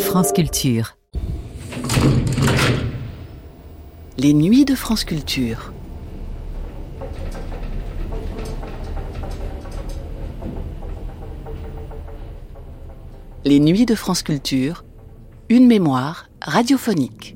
France Culture. Les nuits de France Culture. Les nuits de France Culture, une mémoire radiophonique.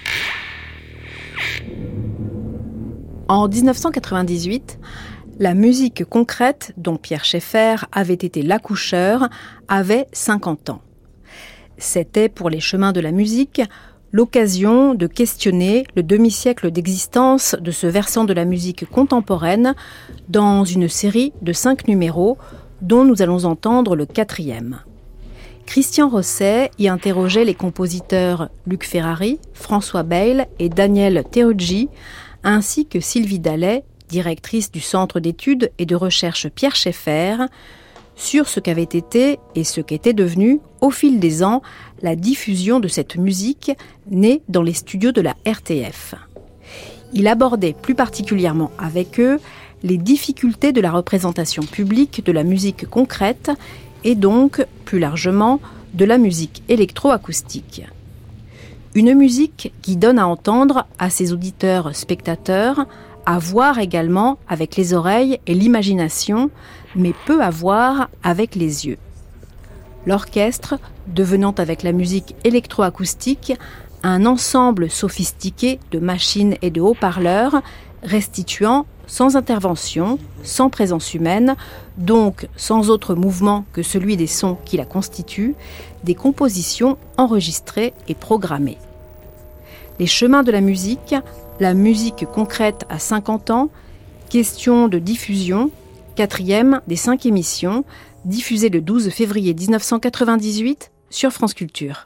En 1998, la musique concrète, dont Pierre Schaeffer avait été l'accoucheur, avait 50 ans. C'était, pour les chemins de la musique, l'occasion de questionner le demi-siècle d'existence de ce versant de la musique contemporaine dans une série de 5 numéros dont nous allons entendre le 4e. Christian Rosset y interrogeait les compositeurs Luc Ferrari, François Bayle et Daniel Teruggi, ainsi que Sylvie Dallet, directrice du Centre d'études et de recherche Pierre Schaeffer, sur ce qu'avait été et ce qu'était devenu, au fil des ans, la diffusion de cette musique née dans les studios de la RTF. Il abordait plus particulièrement avec eux les difficultés de la représentation publique de la musique concrète et donc, plus largement, de la musique électroacoustique. Une musique qui donne à entendre à ses auditeurs spectateurs, à voir également avec les oreilles et l'imagination, mais peu à voir avec les yeux. L'orchestre devenant avec la musique électroacoustique un ensemble sophistiqué de machines et de haut-parleurs, restituant sans intervention, sans présence humaine, donc sans autre mouvement que celui des sons qui la constituent, des compositions enregistrées et programmées. Les chemins de la musique concrète à 50 ans, question de diffusion, 4e des 5 émissions, diffusée le 12 février 1998 sur France Culture.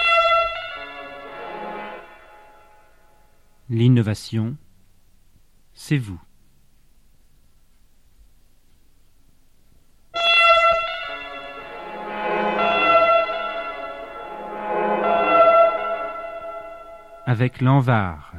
L'innovation, c'est vous. Avec l'Anvar.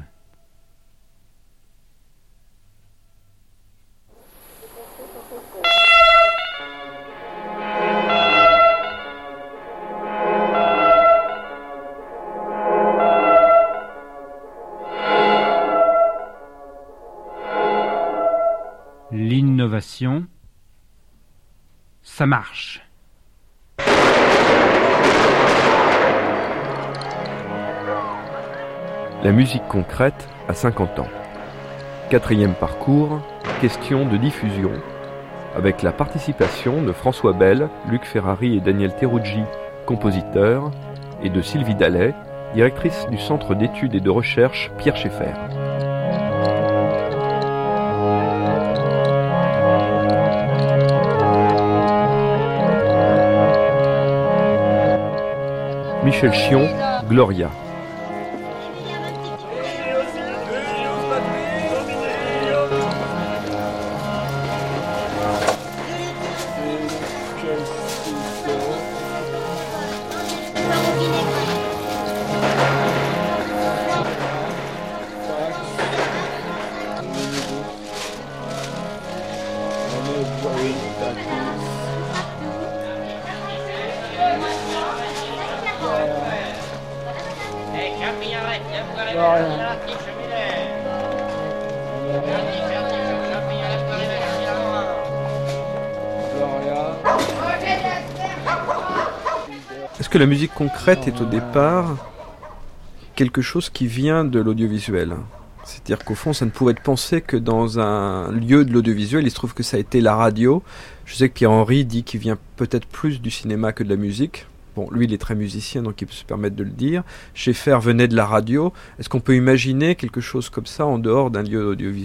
L'innovation, ça marche. La musique concrète à 50 ans. 4e parcours, question de diffusion, avec la participation de François Bayle, Luc Ferrari et Daniel Teruggi, compositeurs, et de Sylvie Dallet, directrice du Centre d'études et de recherche Pierre Schaeffer. Michel Chion, Gloria. Est-ce que la musique concrète est au départ quelque chose qui vient de l'audiovisuel ? C'est-à-dire qu'au fond, ça ne pouvait être pensé que dans un lieu de l'audiovisuel. Il se trouve que ça a été la radio. Je sais que Pierre-Henry dit qu'il vient peut-être plus du cinéma que de la musique. Bon, lui, il est très musicien, donc il peut se permettre de le dire. Schaeffer venait de la radio. Est-ce qu'on peut imaginer quelque chose comme ça en dehors d'un lieu audiovisuel ?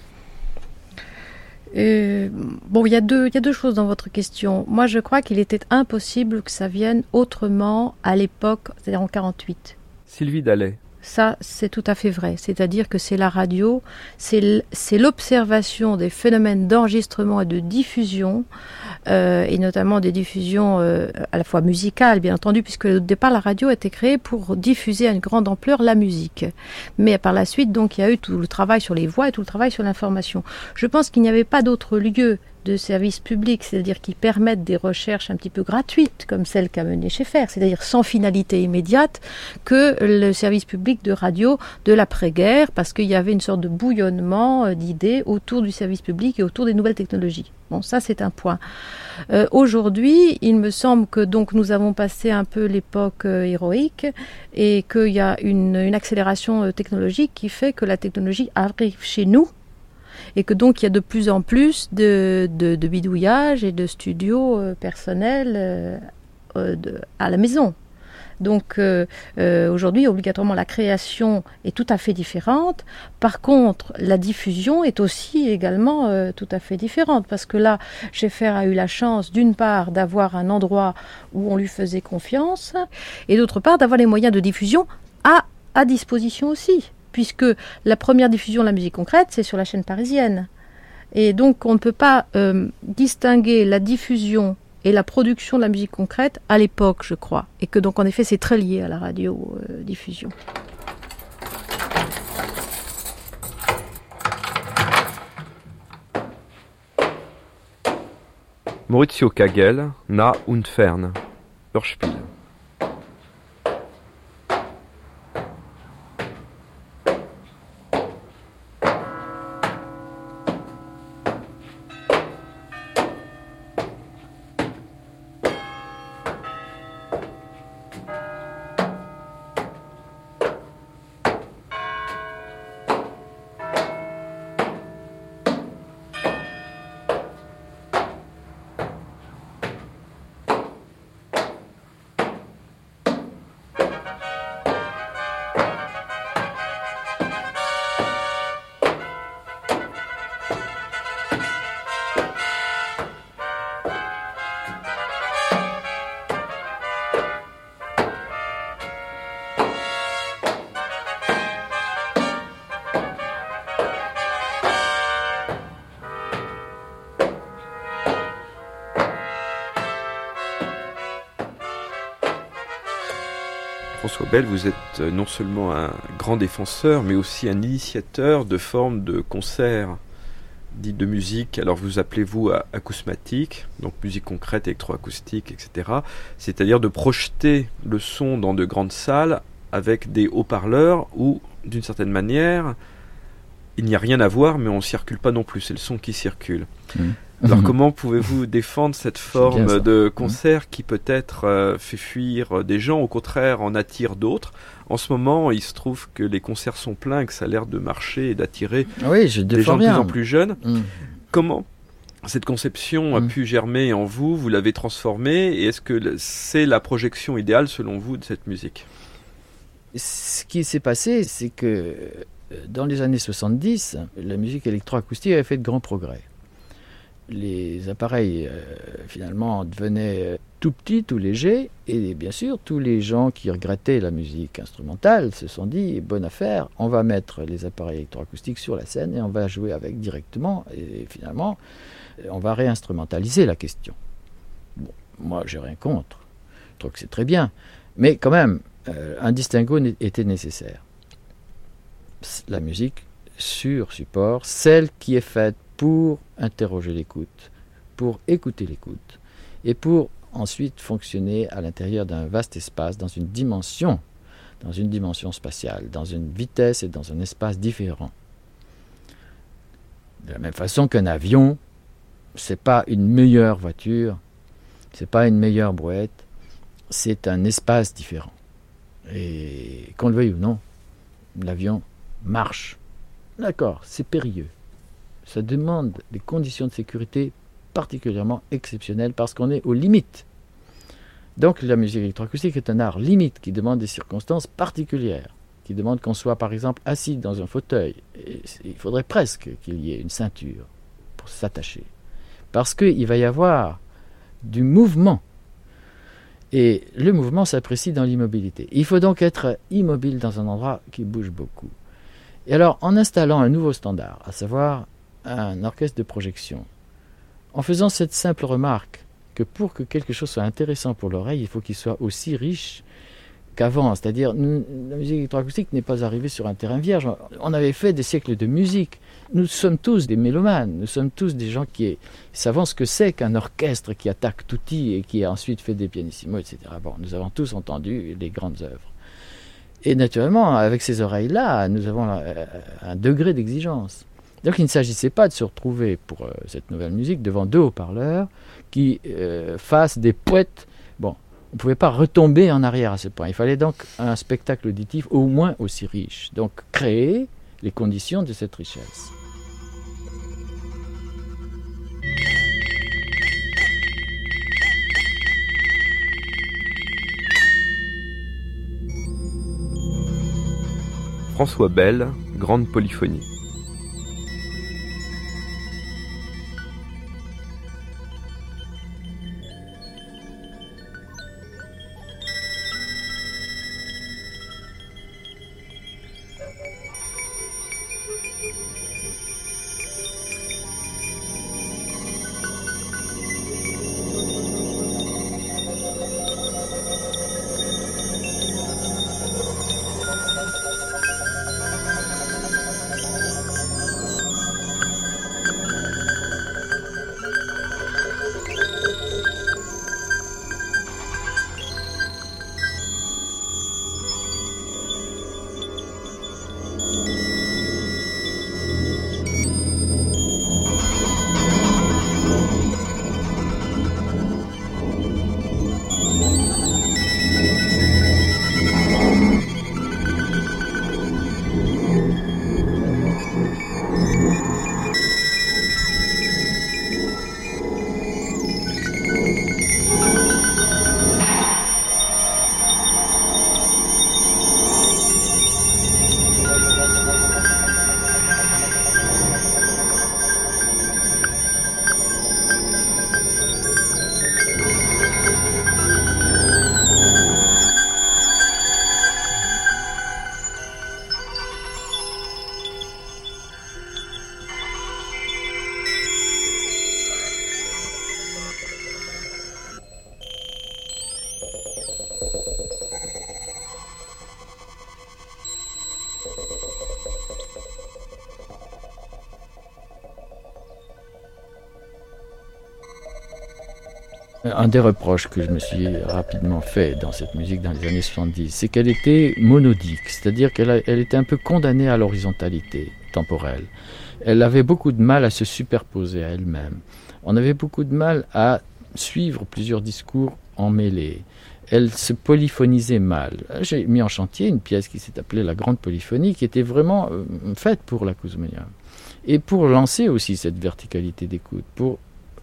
Il y a deux choses dans votre question. Moi, je crois qu'il était impossible que ça vienne autrement à l'époque, c'est-à-dire en 48. Sylvie Dallet. Ça, c'est tout à fait vrai. C'est-à-dire que c'est la radio, c'est l'observation des phénomènes d'enregistrement et de diffusion, et notamment des diffusions à la fois musicales, bien entendu, puisque au départ, la radio a été créée pour diffuser à une grande ampleur la musique. Mais par la suite, donc, il y a eu tout le travail sur les voix et tout le travail sur l'information. Je pense qu'il n'y avait pas d'autre lieu de service public, c'est-à-dire qui permettent des recherches un petit peu gratuites, comme celle qu'a menée Schaeffer, c'est-à-dire sans finalité immédiate, que le service public de radio de l'après-guerre, parce qu'il y avait une sorte de bouillonnement d'idées autour du service public et autour des nouvelles technologies. Bon, ça c'est un point. Aujourd'hui, il me semble que donc nous avons passé un peu l'époque héroïque et qu'il y a une accélération technologique qui fait que la technologie arrive chez nous et que donc il y a de plus en plus de bidouillage et de studios personnels à la maison. Donc aujourd'hui, obligatoirement, la création est tout à fait différente. Par contre, la diffusion est aussi également tout à fait différente. Parce que là, Schaeffer a eu la chance, d'une part, d'avoir un endroit où on lui faisait confiance, et d'autre part, d'avoir les moyens de diffusion à disposition aussi. Puisque la première diffusion de la musique concrète, c'est sur la chaîne parisienne. Et donc, on ne peut pas distinguer la diffusion et la production de la musique concrète à l'époque, je crois. Et que donc, en effet, c'est très lié à la radio-diffusion. Maurizio Kagel, Na und Fern, Hörspiel. François Bel, vous êtes non seulement un grand défenseur, mais aussi un initiateur de formes de concerts dites de musique. Alors vous appelez-vous acousmatique, donc musique concrète, électroacoustique, etc. C'est-à-dire de projeter le son dans de grandes salles avec des haut-parleurs où, d'une certaine manière, il n'y a rien à voir, mais on ne circule pas non plus, c'est le son qui circule. Alors comment pouvez-vous défendre cette forme de concert qui peut-être fait fuir des gens, au contraire en attire d'autres? En ce moment, il se trouve que les concerts sont pleins et que ça a l'air de marcher et d'attirer des gens de plus en plus jeunes. Comment cette conception a pu germer en vous? Vous l'avez transformée et est-ce que c'est la projection idéale selon vous de cette musique? Ce qui s'est passé, c'est que dans les années 70, la musique électroacoustique avait fait de grands progrès. Les appareils, finalement, devenaient tout petits, tout légers, et bien sûr, tous les gens qui regrettaient la musique instrumentale se sont dit, bonne affaire, on va mettre les appareils électroacoustiques sur la scène et on va jouer avec directement, et finalement, on va réinstrumentaliser la question. Bon, moi, j'ai rien contre, je trouve que c'est très bien, mais quand même, un distinguo était nécessaire. La musique sur support, celle qui est faite pour interroger l'écoute, pour écouter l'écoute, et pour ensuite fonctionner à l'intérieur d'un vaste espace, dans une dimension spatiale, dans une vitesse et dans un espace différent. De la même façon qu'un avion, c'est pas une meilleure voiture, c'est pas une meilleure brouette, c'est un espace différent. Et qu'on le veuille ou non, l'avion marche. D'accord, c'est périlleux. Ça demande des conditions de sécurité particulièrement exceptionnelles parce qu'on est aux limites. Donc la musique électroacoustique est un art limite qui demande des circonstances particulières, qui demande qu'on soit par exemple assis dans un fauteuil. Et il faudrait presque qu'il y ait une ceinture pour s'attacher. Parce qu'il va y avoir du mouvement. Et le mouvement s'apprécie dans l'immobilité. Il faut donc être immobile dans un endroit qui bouge beaucoup. Et alors, en installant un nouveau standard, à savoir un orchestre de projection, en faisant cette simple remarque que pour que quelque chose soit intéressant pour l'oreille, il faut qu'il soit aussi riche qu'avant. C'est-à-dire, la musique électroacoustique n'est pas arrivée sur un terrain vierge. On avait fait des siècles de musique. Nous sommes tous des mélomanes. Nous sommes tous des gens qui savent ce que c'est qu'un orchestre qui attaque tutti et qui a ensuite fait des pianissimos, etc. Bon, nous avons tous entendu les grandes œuvres. Et naturellement, avec ces oreilles-là, nous avons un degré d'exigence. Donc il ne s'agissait pas de se retrouver pour cette nouvelle musique devant 2 haut-parleurs qui fassent des poètes. Bon, on ne pouvait pas retomber en arrière à ce point. Il fallait donc un spectacle auditif au moins aussi riche. Donc créer les conditions de cette richesse. François Bell, Grande Polyphonie. Un des reproches que je me suis rapidement fait dans cette musique dans les années 70, c'est qu'elle était monodique, c'est-à-dire qu'elle était un peu condamnée à l'horizontalité temporelle. Elle avait beaucoup de mal à se superposer à elle-même. On avait beaucoup de mal à suivre plusieurs discours emmêlés. Elle se polyphonisait mal. J'ai mis en chantier une pièce qui s'est appelée La Grande Polyphonie, qui était vraiment faite pour l'acousmonium. Et pour lancer aussi cette verticalité d'écoute, pour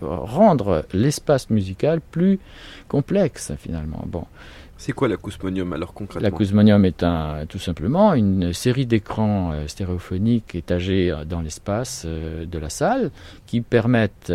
rendre l'espace musical plus complexe finalement. Bon. C'est quoi l'acousmonium alors concrètement ? L'acousmonium est tout simplement une série d'écrans stéréophoniques étagés dans l'espace de la salle qui permettent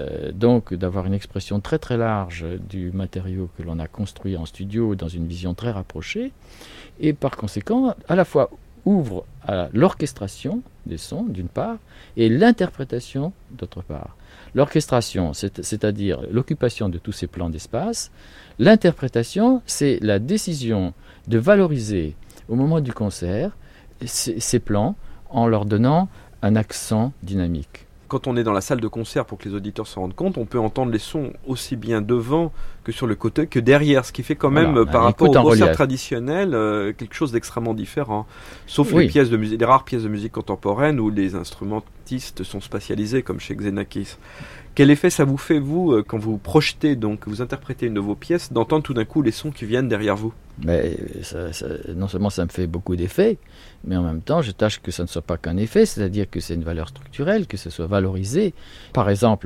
donc d'avoir une expression très très large du matériau que l'on a construit en studio dans une vision très rapprochée et par conséquent à la fois ouvre à l'orchestration des sons d'une part et l'interprétation d'autre part. L'orchestration, c'est-à-dire l'occupation de tous ces plans d'espace. L'interprétation, c'est la décision de valoriser au moment du concert ces plans en leur donnant un accent dynamique. Quand on est dans la salle de concert, pour que les auditeurs se rendent compte, on peut entendre les sons aussi bien devant que sur le côté que derrière, ce qui fait quand même, par rapport au concert traditionnel, quelque chose d'extrêmement différent. Sauf les rares pièces de musique contemporaine où les instrumentistes sont spatialisés, comme chez Xenakis. Quel effet ça vous fait, vous, quand vous projetez, donc vous interprétez une de vos pièces, d'entendre tout d'un coup les sons qui viennent derrière vous ? Mais non seulement ça me fait beaucoup d'effets, mais en même temps je tâche que ça ne soit pas qu'un effet, c'est-à-dire que c'est une valeur structurelle, que ce soit valorisé. Par exemple,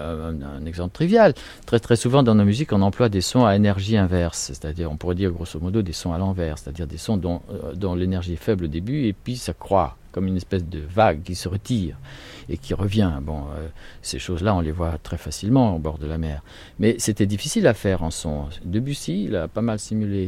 un exemple trivial, très très souvent dans nos musiques on emploie des sons à énergie inverse, c'est-à-dire on pourrait dire grosso modo des sons à l'envers, c'est-à-dire des sons dont l'énergie est faible au début et puis ça croît comme une espèce de vague qui se retire et qui revient. Bon, ces choses-là, on les voit très facilement au bord de la mer. Mais c'était difficile à faire en son. Debussy l'a pas mal simulé.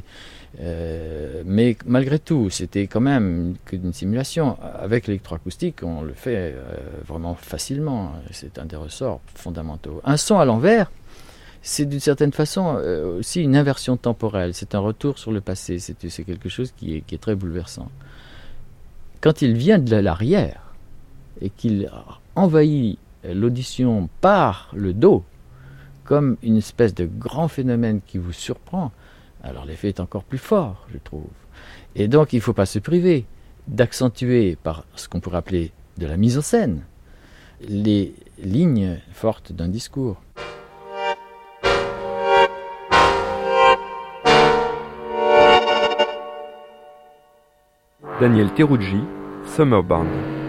Mais malgré tout, c'était quand même une simulation. Avec l'électroacoustique, on le fait vraiment facilement. C'est un des ressorts fondamentaux. Un son à l'envers, c'est d'une certaine façon aussi une inversion temporelle, c'est un retour sur le passé, c'est quelque chose qui est très bouleversant. Quand il vient de l'arrière et qu'il envahit l'audition par le dos, comme une espèce de grand phénomène qui vous surprend, alors l'effet est encore plus fort, je trouve. Et donc il ne faut pas se priver d'accentuer par ce qu'on pourrait appeler de la mise en scène les lignes fortes d'un discours. Daniel Teruggi, Summer Band.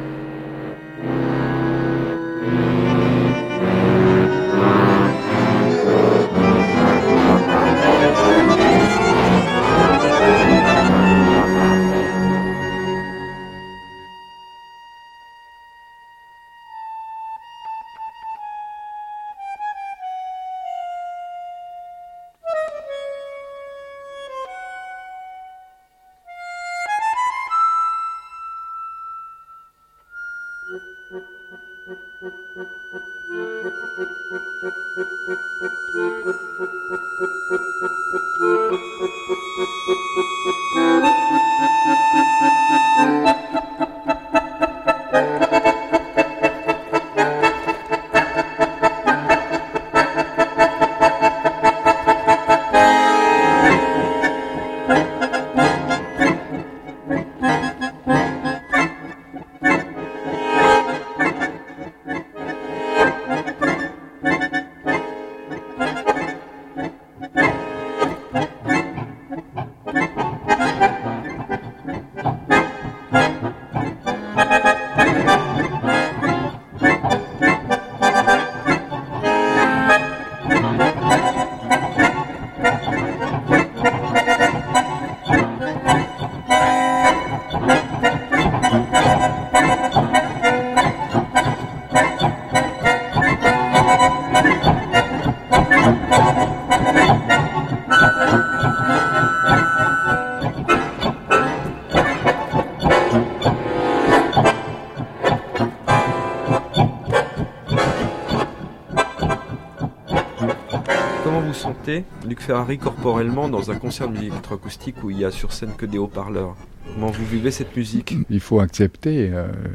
Luc Ferrari corporellement dans un concert de musique électroacoustique où il y a sur scène que des haut-parleurs. Comment vous vivez cette musique ? Il faut accepter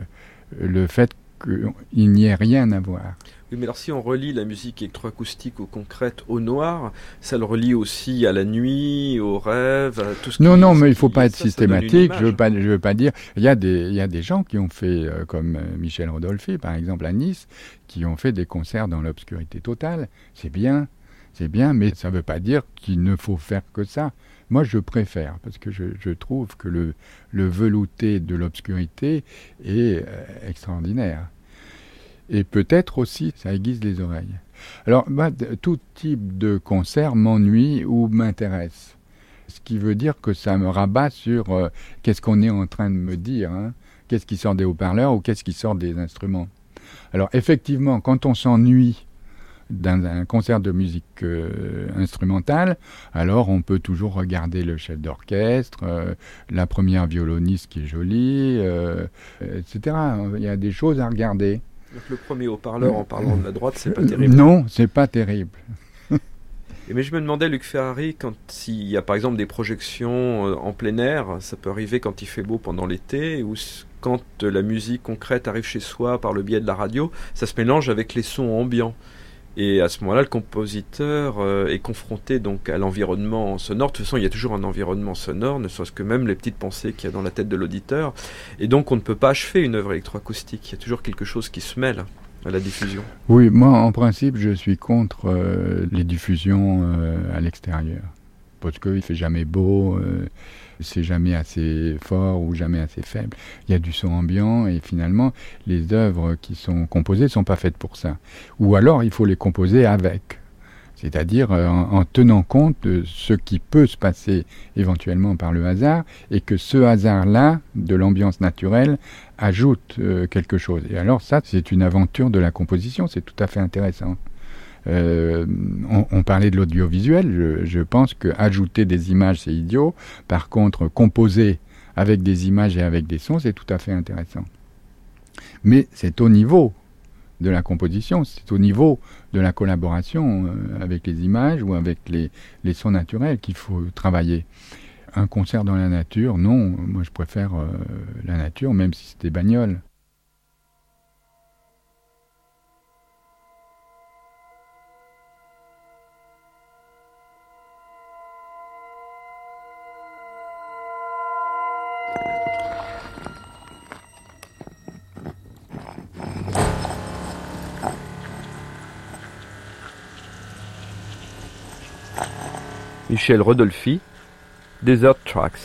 le fait qu'il n'y ait rien à voir. Oui, mais alors si on relie la musique électroacoustique au concrète, au noir, ça le relie aussi à la nuit, au rêve, à tout ce qui... Non, mais il ne faut pas être systématique. Je veux pas dire... Il y a des gens qui ont fait, comme Michel Rodolphe, par exemple, à Nice, qui ont fait des concerts dans l'obscurité totale. C'est bien, mais ça ne veut pas dire qu'il ne faut faire que ça. Moi, je préfère, parce que je trouve que le velouté de l'obscurité est extraordinaire. Et peut-être aussi, ça aiguise les oreilles. Alors, tout type de concert m'ennuie ou m'intéresse. Ce qui veut dire que ça me rabat sur qu'est-ce qu'on est en train de me dire, hein, qu'est-ce qui sort des haut-parleurs ou qu'est-ce qui sort des instruments. Alors, effectivement, quand on s'ennuie dans un concert de musique instrumentale, alors on peut toujours regarder le chef d'orchestre, la première violoniste qui est jolie, etc. Il y a des choses à regarder. Donc le premier haut-parleur en parlant de la droite, c'est pas terrible. Non, c'est pas terrible. Mais je me demandais, Luc Ferrari, s'il y a par exemple des projections en plein air, ça peut arriver quand il fait beau pendant l'été, ou quand la musique concrète arrive chez soi par le biais de la radio, ça se mélange avec les sons ambiants. Et à ce moment-là, le compositeur est confronté donc à l'environnement sonore. De toute façon, il y a toujours un environnement sonore, ne serait-ce que même les petites pensées qu'il y a dans la tête de l'auditeur. Et donc, on ne peut pas achever une œuvre électroacoustique. Il y a toujours quelque chose qui se mêle à la diffusion. Oui, moi, en principe, je suis contre les diffusions à l'extérieur. Parce qu'il ne fait jamais beau, c'est jamais assez fort ou jamais assez faible. Il y a du son ambiant et finalement, les œuvres qui sont composées ne sont pas faites pour ça. Ou alors, il faut les composer avec. C'est-à-dire en tenant compte de ce qui peut se passer éventuellement par le hasard et que ce hasard-là, de l'ambiance naturelle, ajoute quelque chose. Et alors ça, c'est une aventure de la composition, c'est tout à fait intéressant. On parlait de l'audiovisuel, je pense qu'ajouter des images, c'est idiot. Par contre, composer avec des images et avec des sons, c'est tout à fait intéressant. Mais c'est au niveau de la composition, c'est au niveau de la collaboration avec les images ou avec les sons naturels qu'il faut travailler. Un concert dans la nature, non, moi je préfère la nature, même si c'est des bagnoles. Michel Rodolphi, Desert Tracks.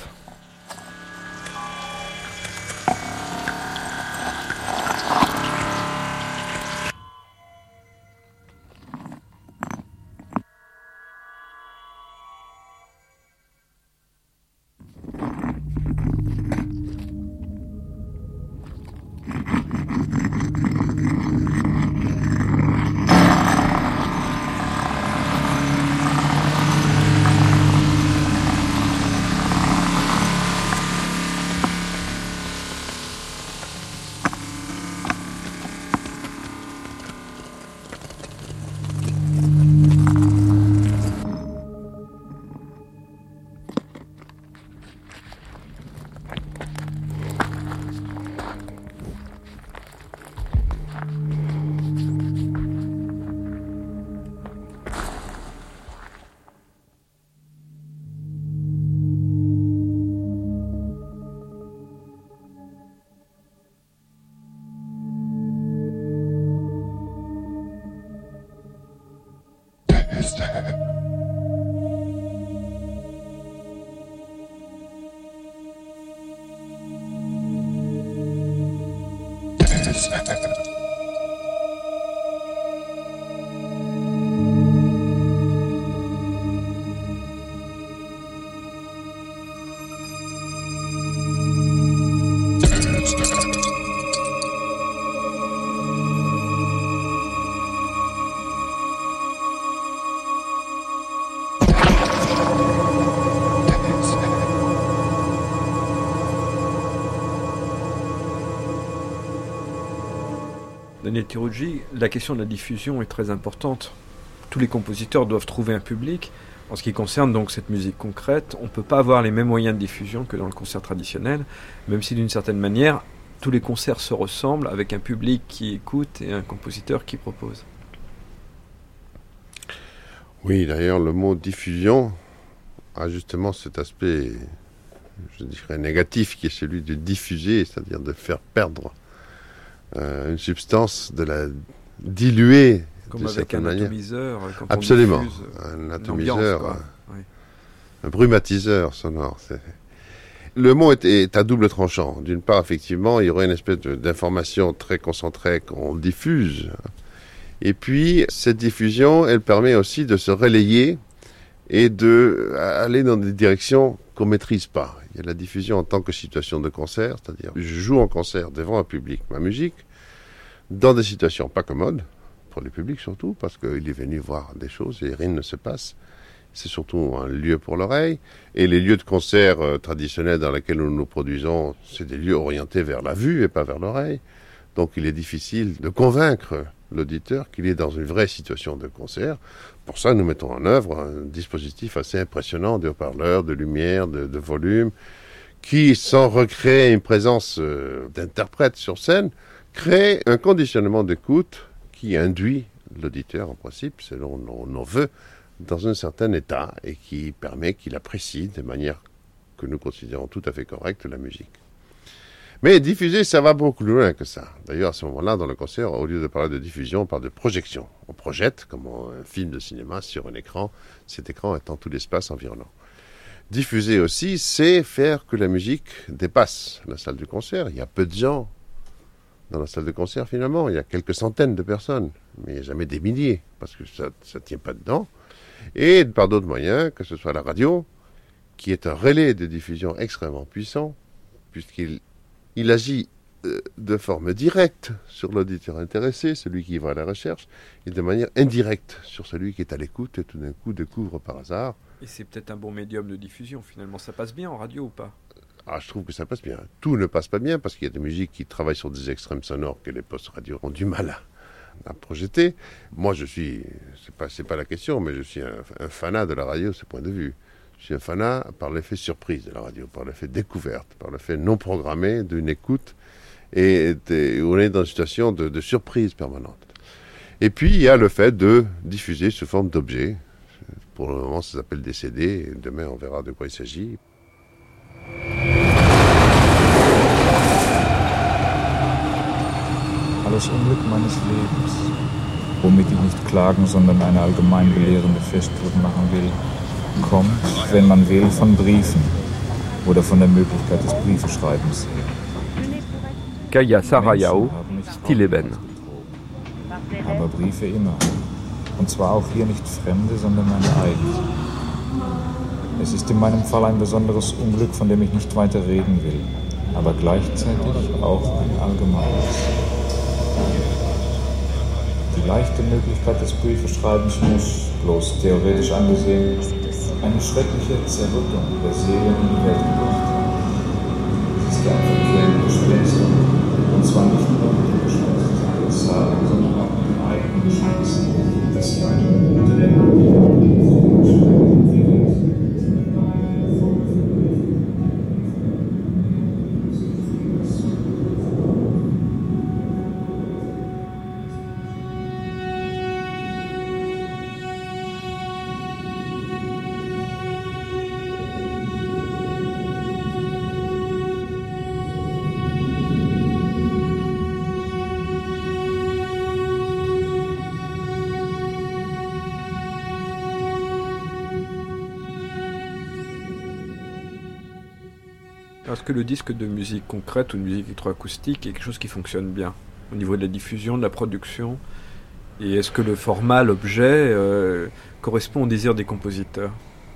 Daniel Tirugi, la question de la diffusion est très importante. Tous les compositeurs doivent trouver un public. En ce qui concerne donc cette musique concrète, on ne peut pas avoir les mêmes moyens de diffusion que dans le concert traditionnel, même si d'une certaine manière, tous les concerts se ressemblent avec un public qui écoute et un compositeur qui propose. Oui, d'ailleurs, le mot diffusion a justement cet aspect, je dirais, négatif qui est celui de diffuser, c'est-à-dire de faire perdre une substance, de la diluer. Comme avec un atomiseur. Quand absolument, on diffuse un atomiseur, oui. Un brumatiseur sonore. Le mot est à double tranchant. D'une part, effectivement, il y aurait une espèce d'information très concentrée qu'on diffuse. Et puis, cette diffusion, elle permet aussi de se relayer et d'aller dans des directions qu'on ne maîtrise pas. Il y a la diffusion en tant que situation de concert, c'est-à-dire je joue en concert devant un public ma musique, dans des situations pas commodes, pour le public surtout, parce qu'il est venu voir des choses et rien ne se passe. C'est surtout un lieu pour l'oreille. Et les lieux de concert traditionnels dans lesquels nous nous produisons, c'est des lieux orientés vers la vue et pas vers l'oreille. Donc il est difficile de convaincre l'auditeur qu'il est dans une vraie situation de concert. Pour ça, nous mettons en œuvre un dispositif assez impressionnant de haut-parleurs, de lumière, de volume, qui, sans recréer une présence d'interprète sur scène, crée un conditionnement d'écoute qui induit l'auditeur, en principe, selon nos vœux, dans un certain état et qui permet qu'il apprécie de manière que nous considérons tout à fait correcte la musique. Mais diffuser, ça va beaucoup plus loin que ça. D'ailleurs, à ce moment-là, dans le concert, au lieu de parler de diffusion, on parle de projection. On projette, comme un film de cinéma, sur un écran, cet écran étant tout l'espace environnant. Diffuser aussi, c'est faire que la musique dépasse la salle de concert. Il y a peu de gens dans la salle de concert, finalement. Il y a quelques centaines de personnes, mais il n'y a jamais des milliers, parce que ça ne tient pas dedans. Et par d'autres moyens, que ce soit la radio, qui est un relais de diffusion extrêmement puissant, puisqu'il agit de forme directe sur l'auditeur intéressé, celui qui va à la recherche, et de manière indirecte sur celui qui est à l'écoute et tout d'un coup découvre par hasard. Et c'est peut-être un bon médium de diffusion, finalement. Ça passe bien en radio ou pas ? Ah, je trouve que ça passe bien. Tout ne passe pas bien, parce qu'il y a des musiques qui travaillent sur des extrêmes sonores que les postes radio ont du mal à projeter. Moi, c'est pas la question, mais je suis un fanat de la radio, ce point de vue. Je suis un fanat par l'effet surprise de la radio, par l'effet découverte, par l'effet non programmé d'une écoute, et on est dans une situation de surprise permanente. Et puis, il y a le fait de diffuser sous forme d'objets. Pour le moment, ça s'appelle des CD, et demain, on verra de quoi il s'agit. Alles Unglück meines Lebens, womit ich nicht klagen, sondern eine allgemein belehrende Festschrift machen will, kommt, wenn man will, von Briefen oder von der Möglichkeit des Briefeschreibens her. Kaya Sarayao, Stileben. Aber Briefe immer. Und zwar auch hier nicht Fremde, sondern meine eigenen. Es ist in meinem Fall ein besonderes Unglück, von dem ich nicht weiter reden will, aber gleichzeitig auch ein allgemeines. Die leichte Möglichkeit des Briefeschreibens muss, bloß theoretisch angesehen, eine schreckliche Zerrüttung der Seele in die Welt gebracht haben. Es ist ja ein Verkehr mit Gespenstern, und zwar nicht nur mit dem Gespenst des Adressaten, sondern auch mit den eigenen Gespenstern, das sie einem unter der Hand Est-ce que le disque de musique concrète ou de musique électroacoustique est quelque chose qui fonctionne bien au niveau de la diffusion, de la production? Et est-ce que le format, l'objet, correspond au désir des compositeurs?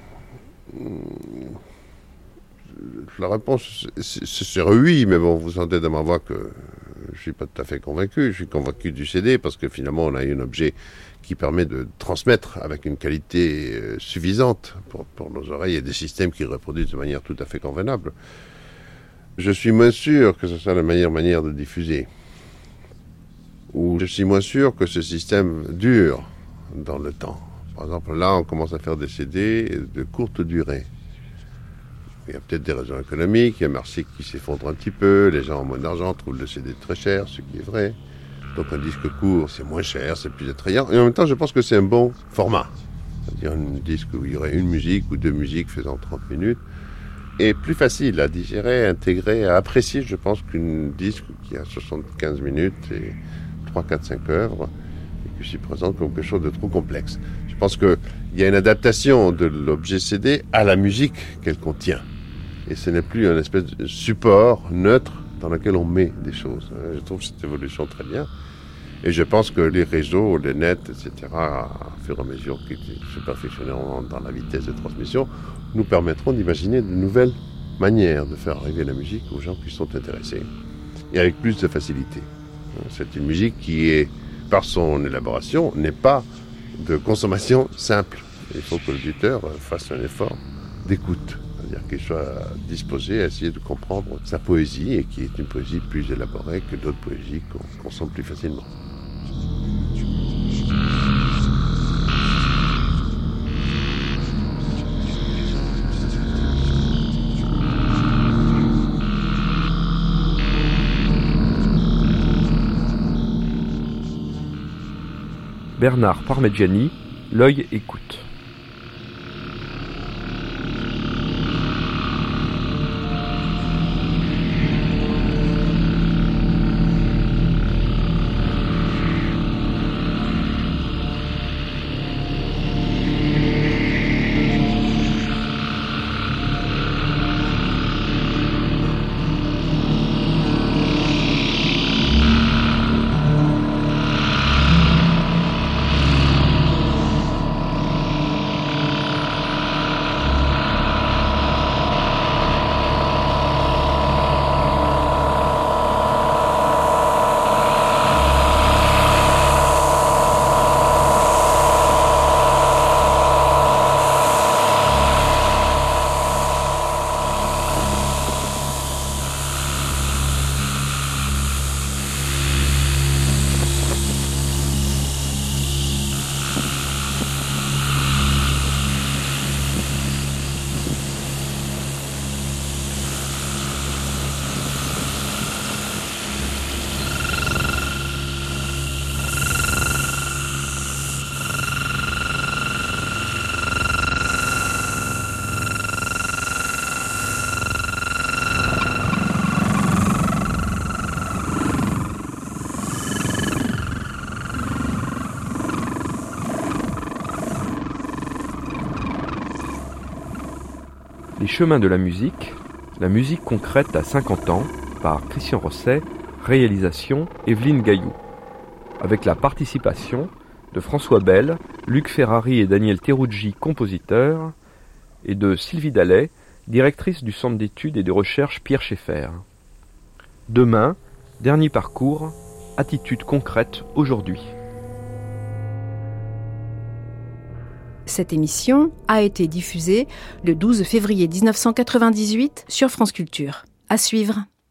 La réponse, c'est oui, mais bon, vous sentez dans ma voix que je ne suis pas tout à fait convaincu. Je suis convaincu du CD parce que finalement, on a un objet qui permet de transmettre avec une qualité suffisante pour nos oreilles et des systèmes qui reproduisent de manière tout à fait convenable. Je suis moins sûr que ce soit la meilleure manière de diffuser. Ou je suis moins sûr que ce système dure dans le temps. Par exemple, là, on commence à faire des CD de courte durée. Il y a peut-être des raisons économiques, il y a un marché qui s'effondre un petit peu, les gens ont moins d'argent, trouvent le CD très cher, ce qui est vrai. Donc un disque court, c'est moins cher, c'est plus attrayant. Et en même temps, je pense que c'est un bon format. C'est-à-dire un disque où il y aurait une musique ou deux musiques faisant 30 minutes. Et plus facile à digérer, à intégrer, à apprécier, je pense, qu'un disque qui a 75 minutes et 3, 4, 5 œuvres, et qui s'y présente comme quelque chose de trop complexe. Je pense qu'il y a une adaptation de l'objet CD à la musique qu'elle contient. Et ce n'est plus un espèce de support neutre dans lequel on met des choses. Je trouve cette évolution très bien. Et je pense que les réseaux, les nets, etc., à fur et à mesure qu'ils se perfectionneront dans la vitesse de transmission, nous permettront d'imaginer de nouvelles manières de faire arriver la musique aux gens qui sont intéressés. Et avec plus de facilité. C'est une musique qui est, par son élaboration, n'est pas de consommation simple. Il faut que l'auditeur fasse un effort d'écoute. C'est-à-dire qu'il soit disposé à essayer de comprendre sa poésie et qui est une poésie plus élaborée que d'autres poésies qu'on consomme plus facilement. Bernard Parmigiani, L'œil écoute. Les chemins de la musique concrète à 50 ans, par Christian Rosset, réalisation Evelyne Gaillou, avec la participation de François Bell, Luc Ferrari et Daniel Teruggi, compositeurs, et de Sylvie Dallet, directrice du Centre d'études et de recherche Pierre Schaeffer. Demain, dernier parcours, attitude concrète aujourd'hui. Cette émission a été diffusée le 12 février 1998 sur France Culture. À suivre.